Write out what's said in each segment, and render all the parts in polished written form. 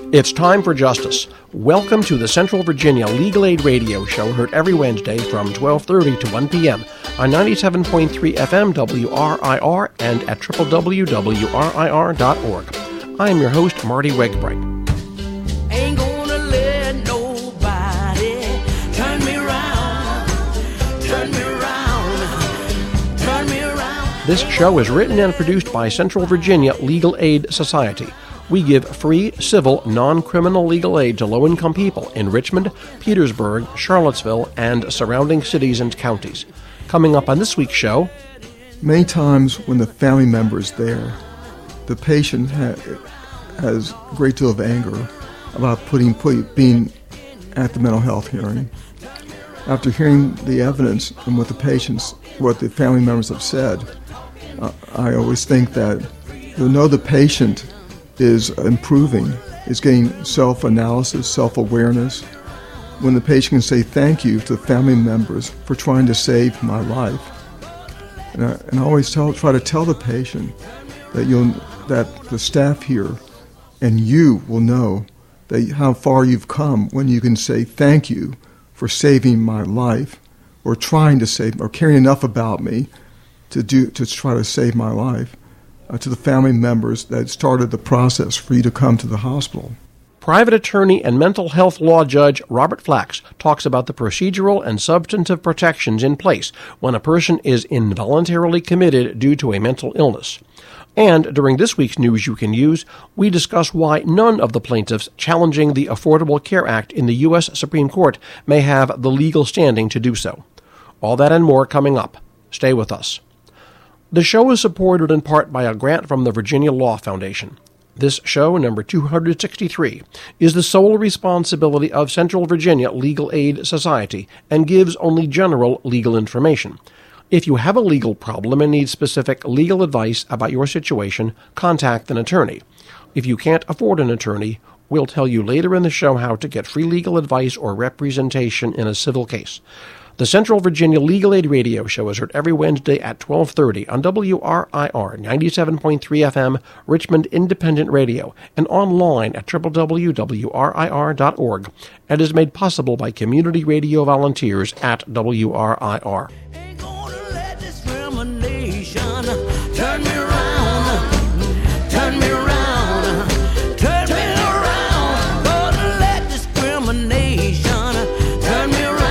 It's time for justice. Welcome to the Central Virginia Legal Aid Radio Show, heard every Wednesday from 12:30 to 1 p.m. on 97.3 FM WRIR and at www.wrir.org. I am your host, Marty Wegbright. Ain't gonna let nobody turn me around, turn me around, turn me around. This show is written and produced by Central Virginia Legal Aid Society. We give free, civil, non-criminal legal aid to low-income people in Richmond, Petersburg, Charlottesville, and surrounding cities and counties. Coming up on this week's show... Many times when the family member is there, the patient has a great deal of anger about being at the mental health hearing. After hearing the evidence and what the family members have said, I always think that you'll know the patient is improving, is getting self-analysis, self-awareness, when the patient can say thank you to the family members for trying to save my life. And I always try to tell the patient that the staff here and you will know that how far you've come when you can say thank you for saving my life, or trying to save, or caring enough about me to try to save my life. To the family members that started the process for you to come to the hospital. Private attorney and mental health law judge Robert Flax talks about the procedural and substantive protections in place when a person is involuntarily committed due to a mental illness. And during this week's News You Can Use, we discuss why none of the plaintiffs challenging the Affordable Care Act in the U.S. Supreme Court may have the legal standing to do so. All that and more coming up. Stay with us. The show is supported in part by a grant from the Virginia Law Foundation. This show, number 263, is the sole responsibility of Central Virginia Legal Aid Society and gives only general legal information. If you have a legal problem and need specific legal advice about your situation, contact an attorney. If you can't afford an attorney, we'll tell you later in the show how to get free legal advice or representation in a civil case. The Central Virginia Legal Aid Radio Show is heard every Wednesday at 12:30 on WRIR 97.3 FM, Richmond Independent Radio, and online at www.wrir.org, and is made possible by community radio volunteers at WRIR. Ain't gonna let discrimination turn me around, turn me around, turn me around. Gonna let discrimination turn me around.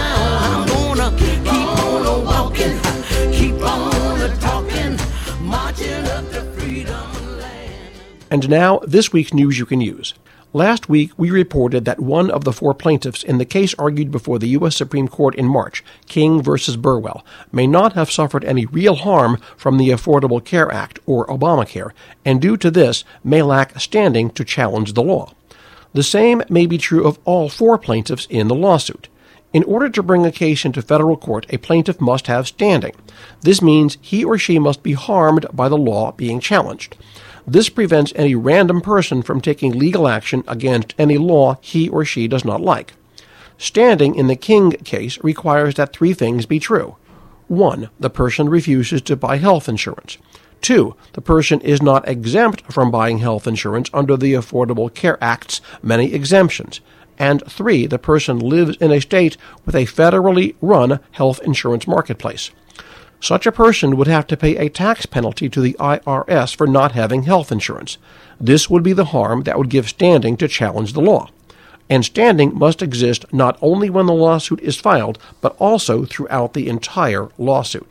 And now, this week's News You Can Use. Last week, we reported that one of the four plaintiffs in the case argued before the U.S. Supreme Court in March, King v. Burwell, may not have suffered any real harm from the Affordable Care Act, or Obamacare, and due to this, may lack standing to challenge the law. The same may be true of all four plaintiffs in the lawsuit. In order to bring a case into federal court, a plaintiff must have standing. This means he or she must be harmed by the law being challenged. This prevents any random person from taking legal action against any law he or she does not like. Standing in the King case requires that three things be true. 1. The person refuses to buy health insurance. 2. The person is not exempt from buying health insurance under the Affordable Care Act's many exemptions. And 3. The person lives in a state with a federally run health insurance marketplace. Such a person would have to pay a tax penalty to the IRS for not having health insurance. This would be the harm that would give standing to challenge the law. And standing must exist not only when the lawsuit is filed, but also throughout the entire lawsuit.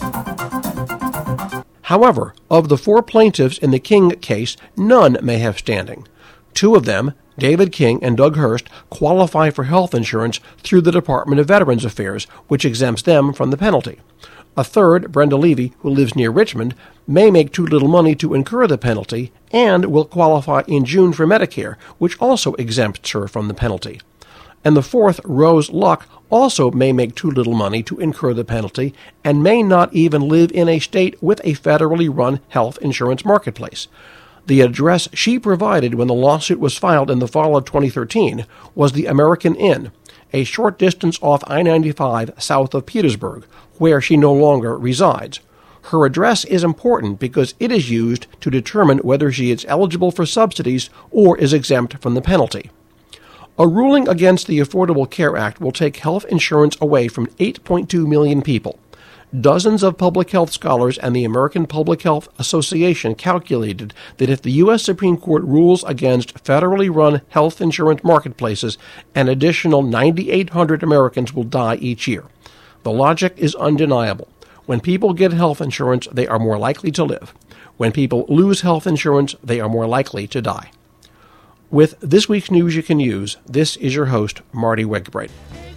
However, of the four plaintiffs in the King case, none may have standing. Two of them, David King and Doug Hurst, qualify for health insurance through the Department of Veterans Affairs, which exempts them from the penalty. A third, Brenda Levy, who lives near Richmond, may make too little money to incur the penalty and will qualify in June for Medicare, which also exempts her from the penalty. And the fourth, Rose Luck, also may make too little money to incur the penalty and may not even live in a state with a federally run health insurance marketplace. The address she provided when the lawsuit was filed in the fall of 2013 was the American Inn, a short distance off I-95 south of Petersburg, where she no longer resides. Her address is important because it is used to determine whether she is eligible for subsidies or is exempt from the penalty. A ruling against the Affordable Care Act will take health insurance away from 8.2 million people. Dozens of public health scholars and the American Public Health Association calculated that if the U.S. Supreme Court rules against federally run health insurance marketplaces, an additional 9,800 Americans will die each year. The logic is undeniable. When people get health insurance, they are more likely to live. When people lose health insurance, they are more likely to die. With this week's news you can use, this is your host, Marty Wegbright.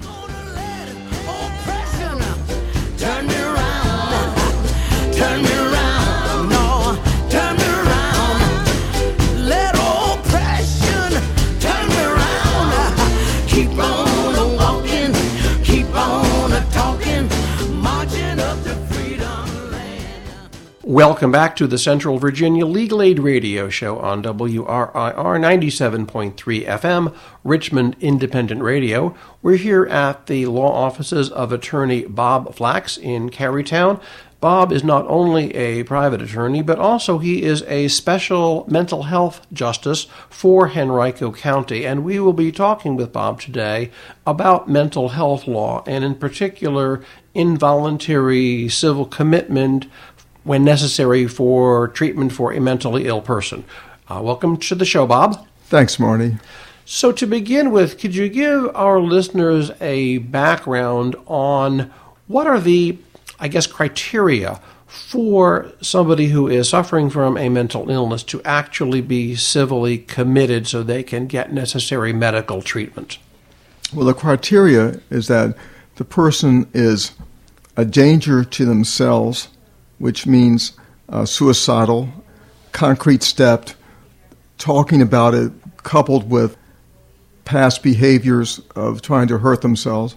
Welcome back to the Central Virginia Legal Aid Radio Show on WRIR 97.3 FM, Richmond Independent Radio. We're here at the law offices of attorney Bob Flax in Carytown. Bob is not only a private attorney, but also he is a special mental health justice for Henrico County. And we will be talking with Bob today about mental health law, and in particular, involuntary civil commitment when necessary for treatment for a mentally ill person. Welcome to the show, Bob. Thanks, Marty. So to begin with, could you give our listeners a background on what are the, criteria for somebody who is suffering from a mental illness to actually be civilly committed so they can get necessary medical treatment? Well, the criteria is that the person is a danger to themselves, which means suicidal, concrete step, talking about it, coupled with past behaviors of trying to hurt themselves,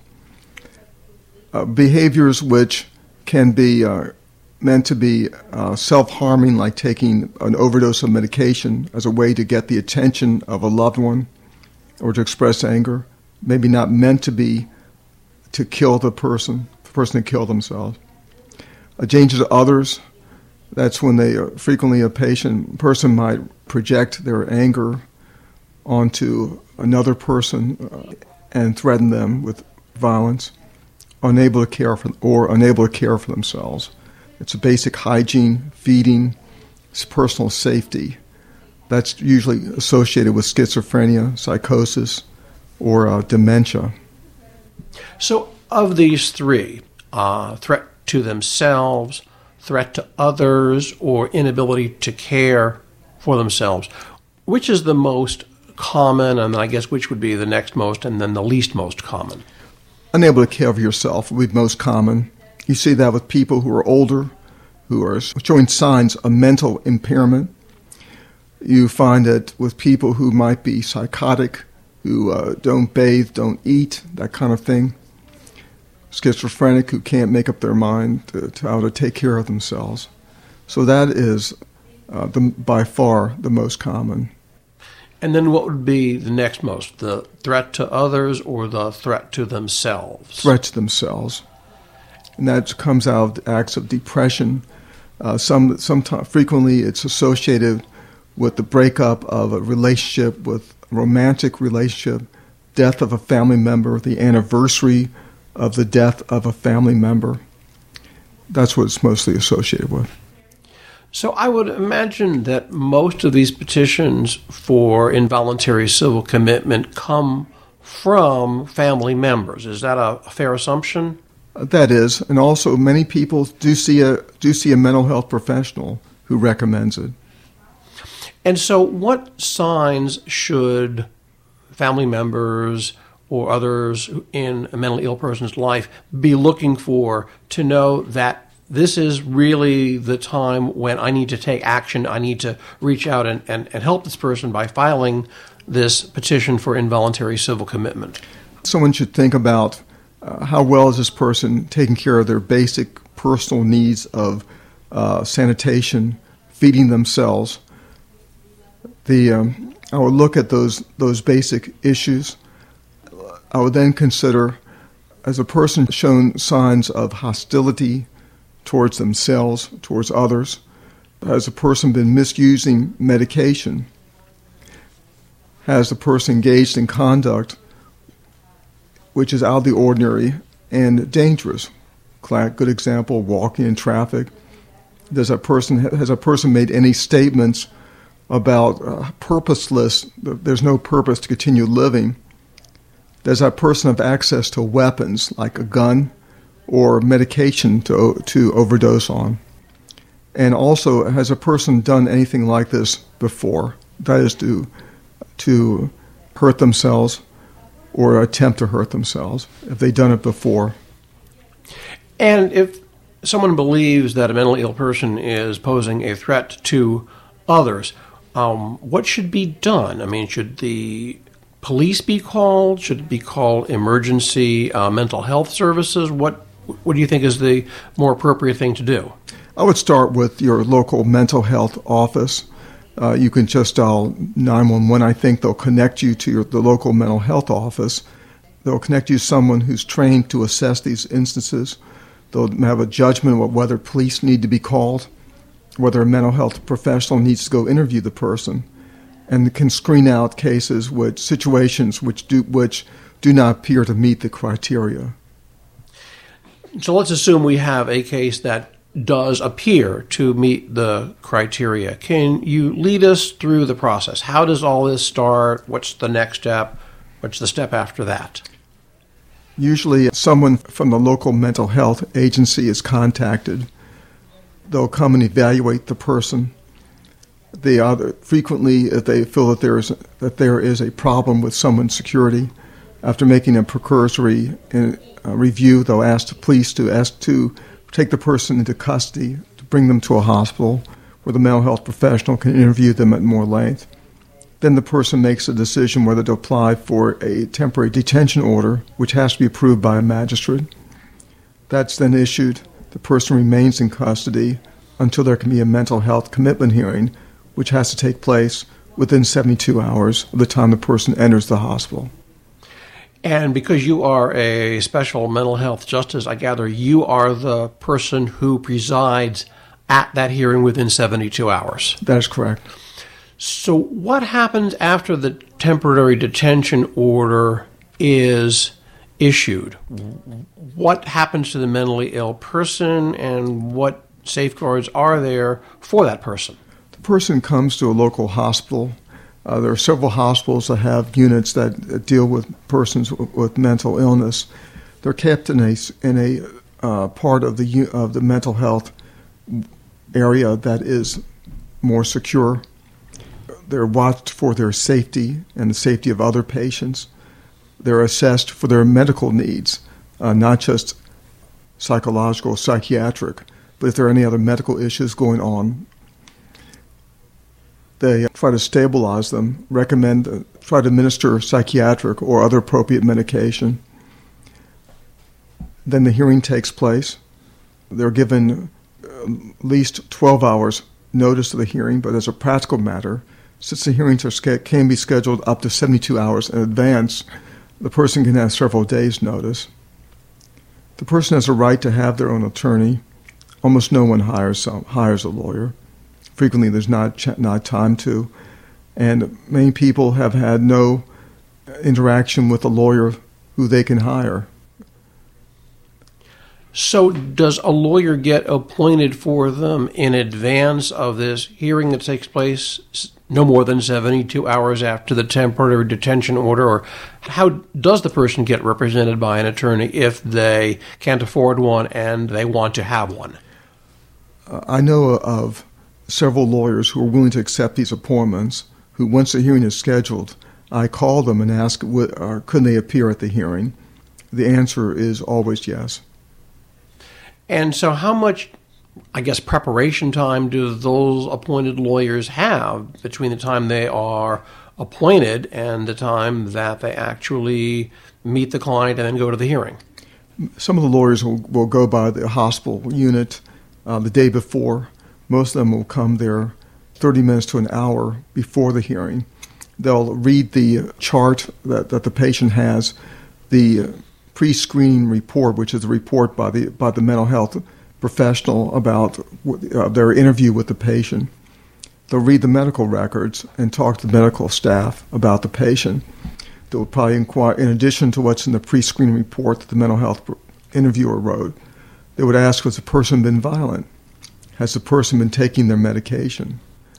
behaviors which can be meant to be self-harming, like taking an overdose of medication as a way to get the attention of a loved one or to express anger, maybe not meant to be to kill the person to kill themselves. A danger to others, that's when they frequently a person might project their anger onto another person and threaten them with violence, unable to care for themselves. It's a basic hygiene, feeding, it's personal safety. That's usually associated with schizophrenia, psychosis, or dementia. So of these three, threat to themselves, threat to others, or inability to care for themselves, which is the most common, and I guess which would be the next most, and then the least most common? Unable to care for yourself would be most common. You see that with people who are older, who are showing signs of mental impairment. You find it with people who might be psychotic, who don't bathe, don't eat, that kind of thing. Schizophrenic, who can't make up their mind to how to take care of themselves. So that is by far the most common. And then what would be the next most? The threat to others or the threat to themselves? Threat to themselves. And that comes out of acts of depression. Frequently it's associated with the breakup of a relationship, with a romantic relationship, death of a family member, the anniversary of the death of a family member. That's what it's mostly associated with. So I would imagine that most of these petitions for involuntary civil commitment come from family members. Is that a fair assumption? That is, and also many people do see a mental health professional who recommends it. And so what signs should family members or others in a mentally ill person's life be looking for to know that this is really the time when I need to take action, I need to reach out and help this person by filing this petition for involuntary civil commitment? Someone should think about how well is this person taking care of their basic personal needs of sanitation, feeding themselves. I would look at those basic issues. I would then consider, as a person shown signs of hostility towards themselves, towards others? Has the person been misusing medication? Has the person engaged in conduct which is out of the ordinary and dangerous? Good example, walking in traffic. Has a person made any statements about purposeless, there's no purpose to continue living? Does that person have access to weapons like a gun or medication to overdose on? And also, has a person done anything like this before? That is to hurt themselves or attempt to hurt themselves. Have they done it before? And if someone believes that a mentally ill person is posing a threat to others, what should be done? I mean, should the police be called? Should it be called emergency mental health services? What do you think is the more appropriate thing to do? I would start with your local mental health office. You can just dial 911. I think they'll connect you to the local mental health office. They'll connect you to someone who's trained to assess these instances. They'll have a judgment of whether police need to be called, whether a mental health professional needs to go interview the person, and can screen out cases with situations which do not appear to meet the criteria. So let's assume we have a case that does appear to meet the criteria. Can you lead us through the process? How does all this start? What's the next step? What's the step after that? Usually someone from the local mental health agency is contacted. They'll come and evaluate the person. Frequently, if they feel that there is a problem with someone's security, after making a precursory review, they'll ask the police to take the person into custody, to bring them to a hospital where the mental health professional can interview them at more length. Then the person makes a decision whether to apply for a temporary detention order, which has to be approved by a magistrate. That's then issued. The person remains in custody until there can be a mental health commitment hearing, which has to take place within 72 hours of the time the person enters the hospital. And because you are a special mental health justice, I gather you are the person who presides at that hearing within 72 hours. That is correct. So what happens after the temporary detention order is issued? What happens to the mentally ill person, and what safeguards are there for that person? The person comes to a local hospital. There are several hospitals that have units that deal with persons with mental illness. They're kept in a part of the mental health area that is more secure. They're watched for their safety and the safety of other patients. They're assessed for their medical needs, not just psychological, psychiatric, but if there are any other medical issues going on. They try to stabilize them, try to administer psychiatric or other appropriate medication. Then the hearing takes place. They're given at least 12 hours notice of the hearing, but as a practical matter, since the hearings can be scheduled up to 72 hours in advance, the person can have several days' notice. The person has a right to have their own attorney. Almost no one hires a lawyer. Frequently, there's not time to, and many people have had no interaction with a lawyer who they can hire. So does a lawyer get appointed for them in advance of this hearing that takes place no more than 72 hours after the temporary detention order? Or how does the person get represented by an attorney if they can't afford one and they want to have one? I know of several lawyers who are willing to accept these appointments, who once the hearing is scheduled, I call them and ask, could they appear at the hearing? The answer is always yes. And so how much, I guess, preparation time do those appointed lawyers have between the time they are appointed and the time that they actually meet the client and then go to the hearing? Some of the lawyers will go by the hospital unit the day before. Most of them will come there 30 minutes to an hour before the hearing. They'll read the chart that the patient has, the pre-screening report, which is a report by the mental health professional about their interview with the patient. They'll read the medical records and talk to the medical staff about the patient. They'll probably inquire, in addition to what's in the pre-screening report that the mental health interviewer wrote, they would ask, has the person been violent? Has the person been taking their medication?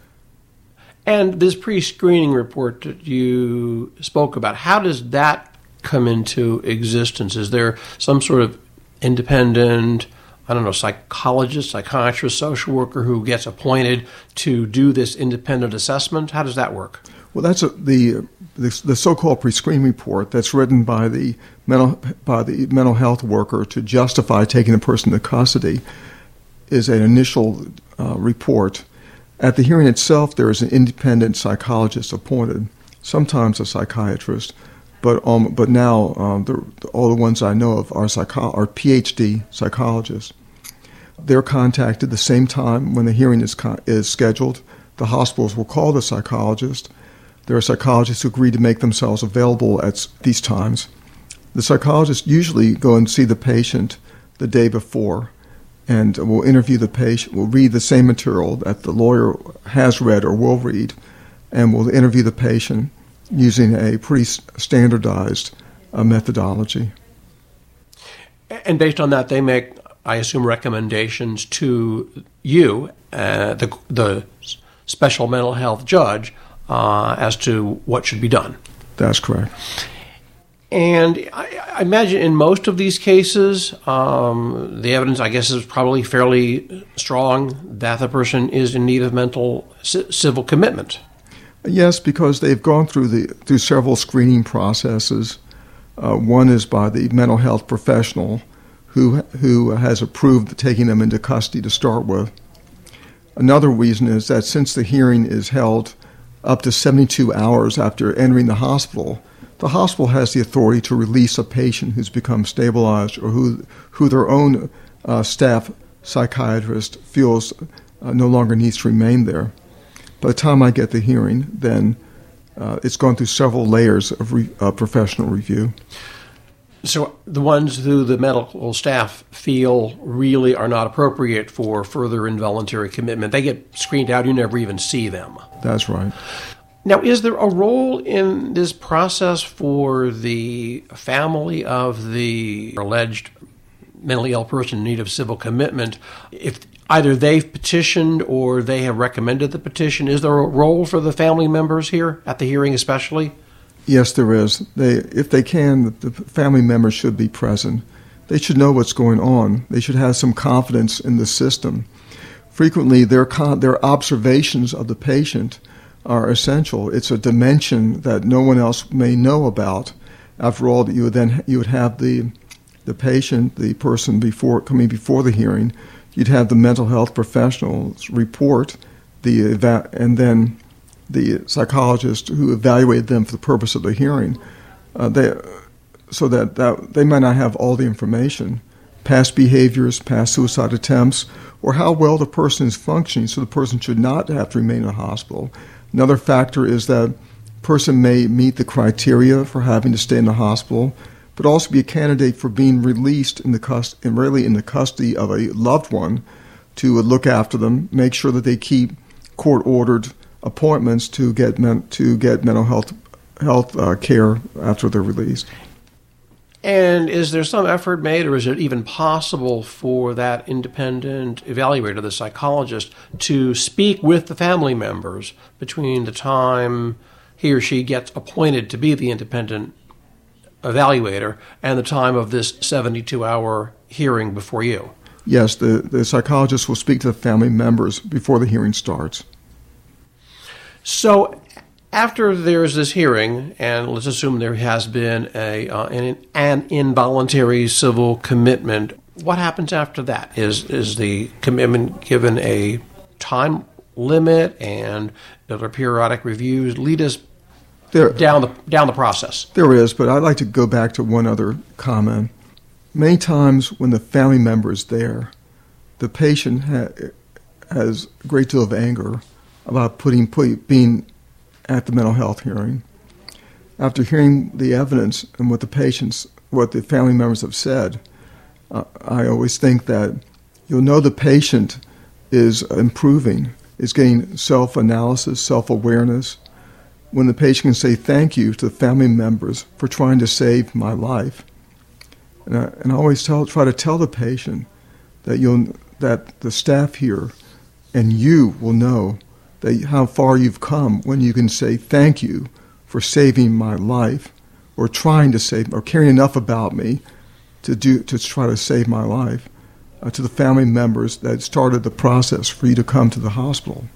And this pre-screening report that you spoke about, how does that come into existence? Is there some sort of independent, psychologist, psychiatrist, social worker who gets appointed to do this independent assessment? How does that work? Well, that's the so-called pre-screening report that's written by the mental health worker to justify taking the person into custody is an initial report. At the hearing itself, there is an independent psychologist appointed, sometimes a psychiatrist, but now all the ones I know of are PhD psychologists. They're contacted the same time when the hearing is scheduled. The hospitals will call the psychologist. There are psychologists who agree to make themselves available at these times. The psychologists usually go and see the patient the day before and will interview the patient, will read the same material that the lawyer has read or will read, and will interview the patient using a pretty standardized methodology. And based on that, they make, I assume, recommendations to you, the special mental health judge, as to what should be done. That's correct. And I imagine in most of these cases, the evidence, I guess, is probably fairly strong that the person is in need of mental civil commitment. Yes, because they've gone through several screening processes. One is by the mental health professional who has approved taking them into custody to start with. Another reason is that since the hearing is held up to 72 hours after entering the hospital has the authority to release a patient who's become stabilized or who their own staff psychiatrist feels no longer needs to remain there. By the time I get the hearing, then it's gone through several layers of professional review. So the ones who the medical staff feel really are not appropriate for further involuntary commitment, they get screened out. You never even see them. That's right. Now, is there a role in this process for the family of the alleged mentally ill person in need of civil commitment? If either they've petitioned or they have recommended the petition, is there a role for the family members here at the hearing especially? Yes, there is. If they can, the family members should be present. They should know what's going on. They should have some confidence in the system. Frequently, their observations of the patient are essential. It's a dimension that no one else may know about. After all, you would have the patient, the person coming before the hearing. You'd have the mental health professional's report, and then the psychologist who evaluated them for the purpose of the hearing. So that they might not have all the information, past behaviors, past suicide attempts, or how well the person is functioning, so the person should not have to remain in a hospital. Another factor is that the person may meet the criteria for having to stay in the hospital, but also be a candidate for being released in the custody of a loved one to look after them, make sure that they keep court-ordered appointments to get mental health care after they're released. And is there some effort made, or is it even possible for that independent evaluator, the psychologist, to speak with the family members between the time he or she gets appointed to be the independent evaluator and the time of this 72-hour hearing before you? Yes, the psychologist will speak to the family members before the hearing starts. So after there's this hearing, and let's assume there has been an involuntary civil commitment, what happens after that? Is the commitment given a time limit, and are there periodic reviews? Lead us down the process. There is, but I'd like to go back to one other comment. Many times when the family member is there, the patient has a great deal of anger about being at the mental health hearing. After hearing the evidence and what the family members have said, I always think that You'll know the patient is improving, is getting self-analysis, self-awareness, when the patient can say thank you to the family members for trying to save my life. And I always try to tell the patient that the staff here and you will know how far you've come when you can say thank you for saving my life, or trying to save, or caring enough about me to try to save my life, to the family members that started the process for you to come to the hospital.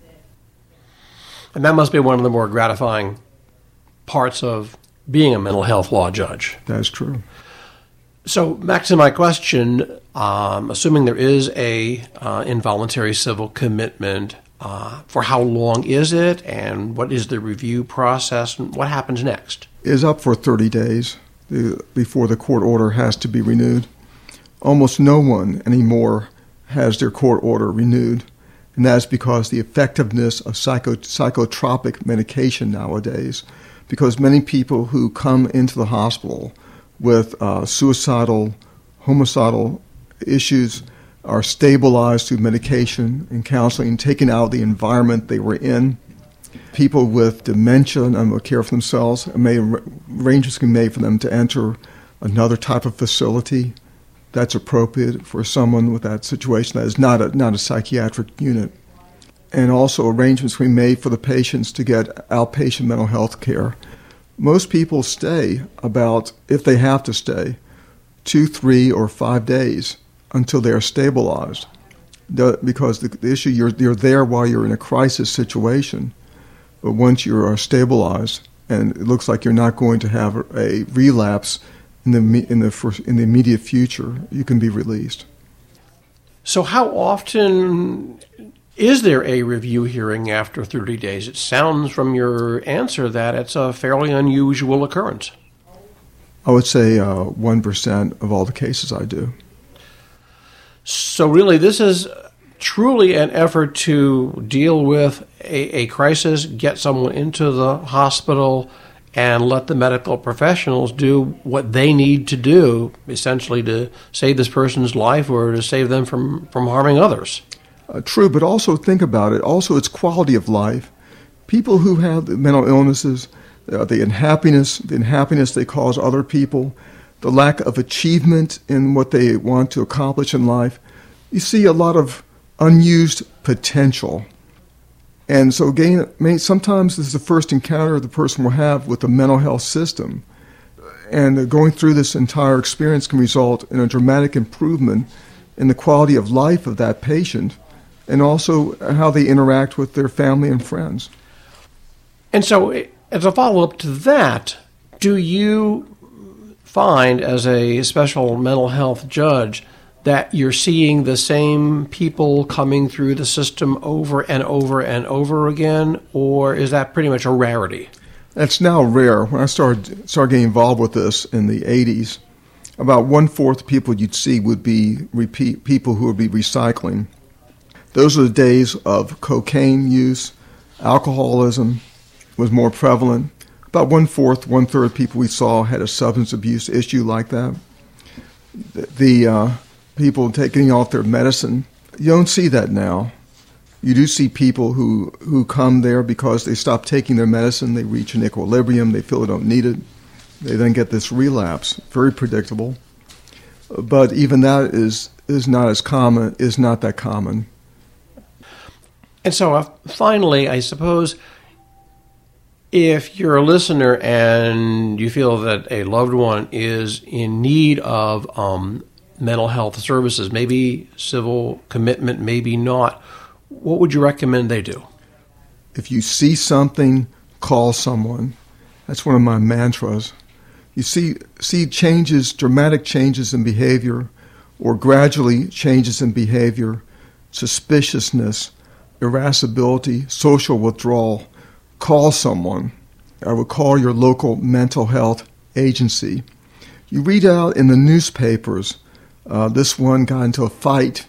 And that must be one of the more gratifying parts of being a mental health law judge. That's true. So back to my question, assuming there is a involuntary civil commitment, for how long is it, and what is the review process, and what happens next? It is up for 30 days before the court order has to be renewed. Almost no one anymore has their court order renewed, and that's because the effectiveness of psychotropic medication nowadays, because many people who come into the hospital with suicidal, homicidal issues are stabilized through medication and counseling, taken out of the environment they were in. People with dementia and will care for themselves, arrangements can be made for them to enter another type of facility that's appropriate for someone with that situation that is not a psychiatric unit. And also arrangements can be made for the patients to get outpatient mental health care. Most people stay about, if they have to stay, 2, 3, or 5 days until they are stabilized. Because the issue, you're there while you're in a crisis situation, but once you are stabilized and it looks like you're not going to have a relapse in the immediate future, you can be released. So how often is there a review hearing after 30 days? It sounds from your answer that it's a fairly unusual occurrence. I would say 1% of all the cases I do. So really, this is truly an effort to deal with a crisis, get someone into the hospital, and let the medical professionals do what they need to do, essentially to save this person's life or to save them from harming others. True, but also think about it. Also, it's quality of life. People who have mental illnesses, the unhappiness they cause other people, the lack of achievement in what they want to accomplish in life, you see a lot of unused potential. And so again, sometimes this is the first encounter the person will have with the mental health system. And going through this entire experience can result in a dramatic improvement in the quality of life of that patient, and also how they interact with their family and friends. And so, as a follow-up to that, do you find, as a special mental health judge, that you're seeing the same people coming through the system over and over and over again, or is that pretty much a rarity? That's now rare. When I started getting involved with this in the 80s, about 1/4 of people you'd see would be people who would be recycling. Those are the days of cocaine use, alcoholism was more prevalent. About 1/4, 1/3 people we saw had a substance abuse issue like that. The people getting off their medicine, you don't see that now. You do see people who come there because they stop taking their medicine, they reach an equilibrium, they feel they don't need it. They then get this relapse, very predictable. But even that is not as common, is not that common. And so finally, I suppose, if you're a listener and you feel that a loved one is in need of mental health services, maybe civil commitment, maybe not, what would you recommend they do? If you see something, call someone. That's one of my mantras. You see changes, dramatic changes in behavior, or gradually changes in behavior, suspiciousness, irascibility, social withdrawal, call someone. I would call your local mental health agency. You read out in the newspapers, this one got into a fight,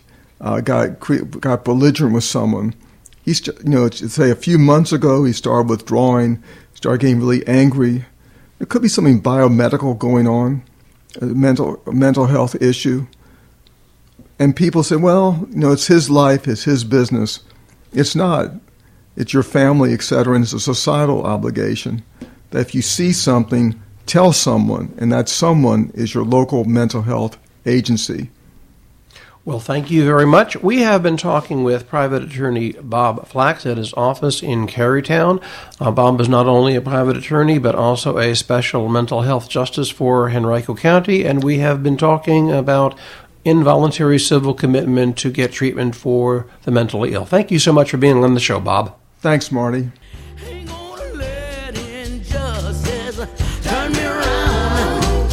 got belligerent with someone. Say a few months ago, he started withdrawing, started getting really angry. There could be something biomedical going on, a mental health issue. And people say, well, it's his life, it's his business. It's not. It's your family, etc., and it's a societal obligation that if you see something, tell someone, and that someone is your local mental health agency. Well, thank you very much. We have been talking with private attorney Bob Flax at his office in Carytown. Bob is not only a private attorney, but also a special mental health justice for Henrico County, and we have been talking about involuntary civil commitment to get treatment for the mentally ill. Thank you so much for being on the show, Bob. Thanks, Marty. Ain't gonna let injustice turn me around,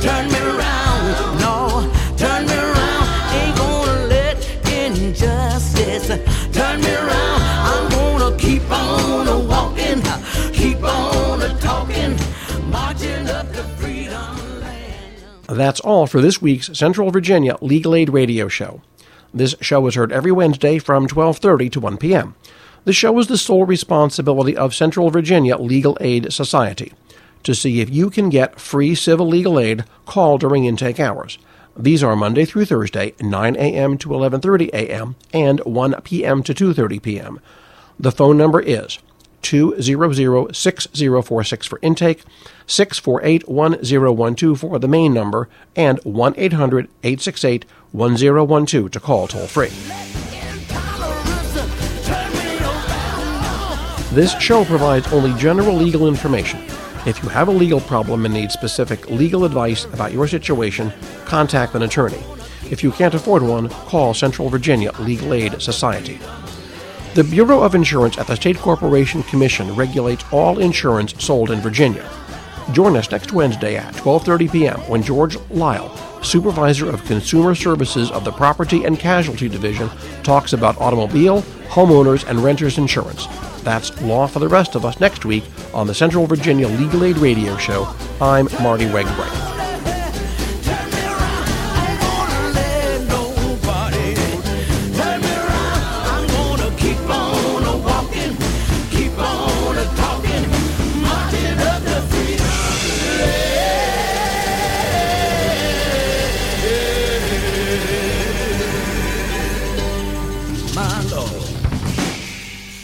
no, turn me around. Ain't gonna let injustice turn me around. I'm gonna keep on walking, keep on talking, marching up to freedom land. That's all for this week's Central Virginia Legal Aid Radio Show. This show is heard every Wednesday from 12:30 to 1 p.m. The show is the sole responsibility of Central Virginia Legal Aid Society. To see if you can get free civil legal aid, call during intake hours. These are Monday through Thursday, 9 a.m. to 11:30 a.m. and 1 p.m. to 2:30 p.m. The phone number is 200-6046 for intake, 648-1012 for the main number, and 1-800-868-1012 to call toll-free. This show provides only general legal information. If you have a legal problem and need specific legal advice about your situation, contact an attorney. If you can't afford one, call Central Virginia Legal Aid Society. The Bureau of Insurance at the State Corporation Commission regulates all insurance sold in Virginia. Join us next Wednesday at 12:30 p.m. when George Lyle, Supervisor of Consumer Services of the Property and Casualty Division, talks about automobile, homeowners, and renters insurance. That's law for the rest of us next week on the Central Virginia Legal Aid Radio Show. I'm Marty Wegbright.